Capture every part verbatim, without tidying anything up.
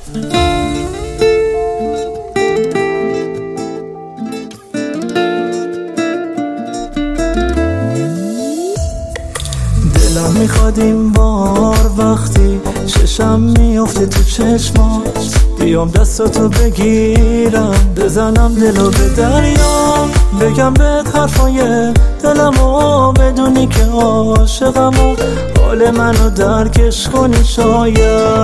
دلم میخواد این بار وقتی چشم میفته تو چشمات بیام دستاتو بگیرم بزنم دلو به دریا بگم بهت حرفای دلمو بدونی که عاشقم و حال منو درکش کنی شاید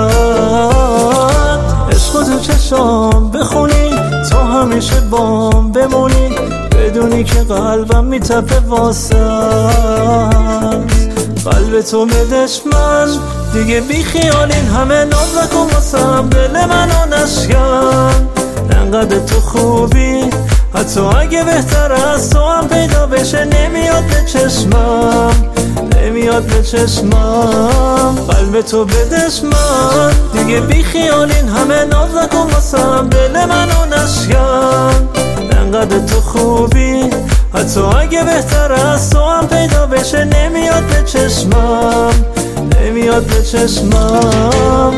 عشقو تو چشام بخونی تا همیشه بام بمونی بدونی که قلبم میتپه واسه قلب تو بدش من دیگه بی خیال این همه ناز نکن واسم دل منو نشکن انقدر تو خوبی حتی اگه بهتر از تو هم پیدا بشه نمیاد به چشمم نمیاد به چشمم قلب تو بدش من دیگه بی خیال این همه ناز نکن واسم دل منو نشکن انقدر تو خوبی حتی اگه بهتر از تو هم پیدا بشه نمیاد به چشمم نمیاد به چشمم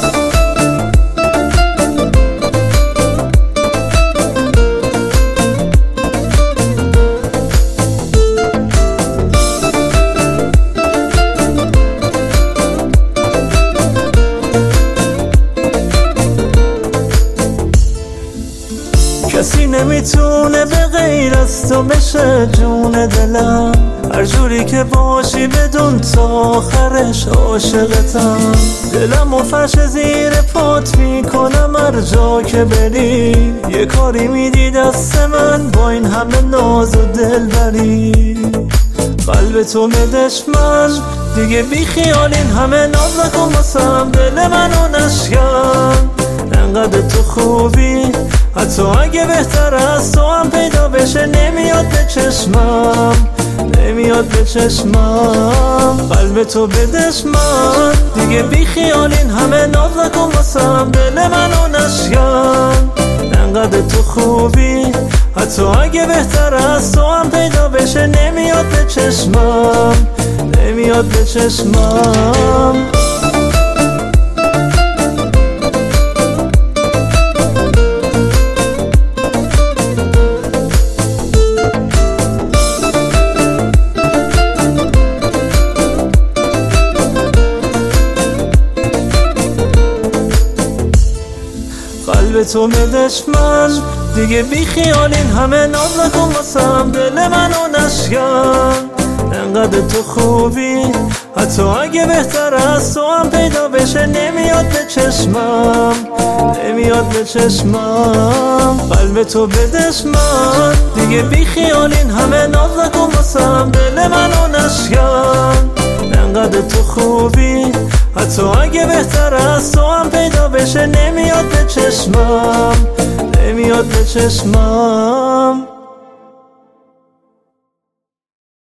کسی نمیتونه به غیر از تو بشه جون دلم هر جوری که باشی بدون تا آخرش عاشقتم دلم و فرش زیر پات میکنم هر جا که بری یه کاری میدی دست من با این همه ناز و دل بری قلب تو بدش من دیگه بی خیال این همه ناز نکن واسم دل منو نشکن انقدر تو خوبی حتی اگه بهتر از تو هم پیدا بشه نمیاد به چشمم نمیاد به چشمم قلب تو بدش من دیگه بی خیال این همه ناز نکن واسم دل منو نشکن انقدر تو خوبی حتی اگه بهتر از تو هم پیدا بشه نمیاد به چشمم نمیاد به چشمم قلب تو بدش من دیگه بی خیال این همه ناز نکن واسم دل منو نشکن انقدر تو خوبی حتی اگه بهتر از تو هم پیدا بشه نمیاد به چشمم نمیاد به چشمم قلب تو بدش من دیگه بی خیال این همه ناز نکن واسم دل منو نشکن انقدر تو خوبی حتی اگه بهتر از تو هم پیدا بشه نمیاد به چشمم نمیاد به چشمم